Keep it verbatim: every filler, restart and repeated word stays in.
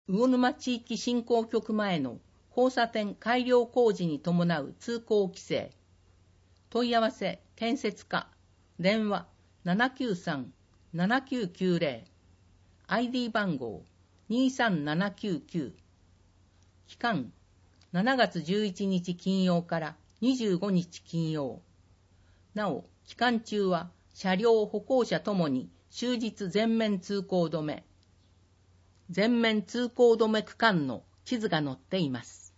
魚沼地域振興局前の交差点改良工事に伴う通行規制。問い合わせ建設課、電話 ななきゅうさん ななきゅうきゅうゼロ、アイディー 番号にさんななきゅうきゅう。期間しちがつじゅういちにち金曜からにじゅうごにち金曜。なお、期間中は車両歩行者ともに終日全面通行止め。全面通行止め区間の地図が載っています。